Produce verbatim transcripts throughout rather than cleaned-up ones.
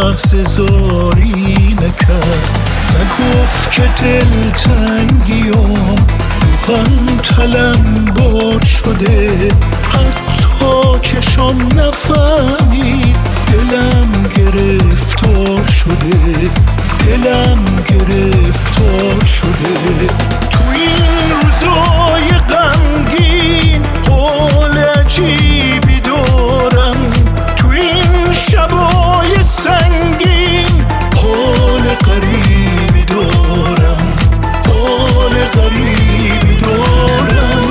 لحظه زاری نکرد، نگفت که دلتنگیام روغن تلم باد شده، حتی چشام نفهمید دلم گرفتار شده، دلم گرفتار شده. تو این روزای غمگین حال عجیبی دارم، تو این شبای سنگین حال غریبی دارم، حال غریبی دارم.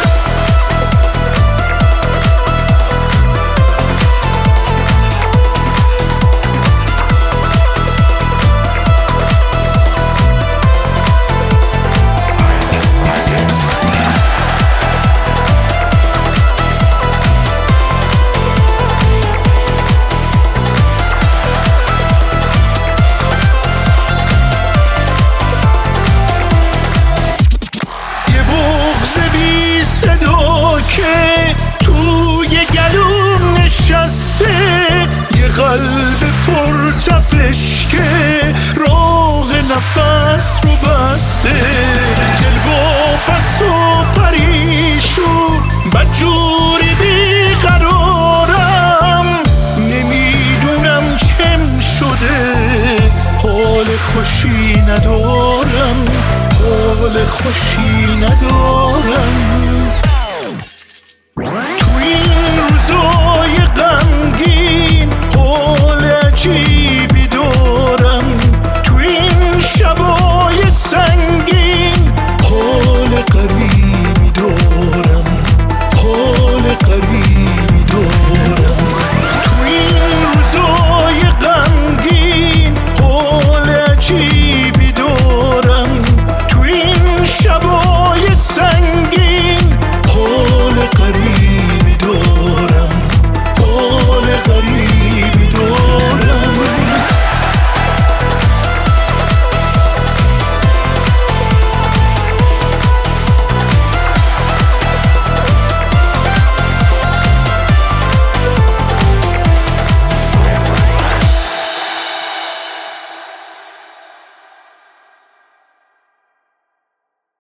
قلب پر تپش که راه نفس رو بسته، دل واپس و پریشون بدجوری بیقرارم، نمیدونم چم شده، حال خوشی ندارم، حال خوشی ندارم.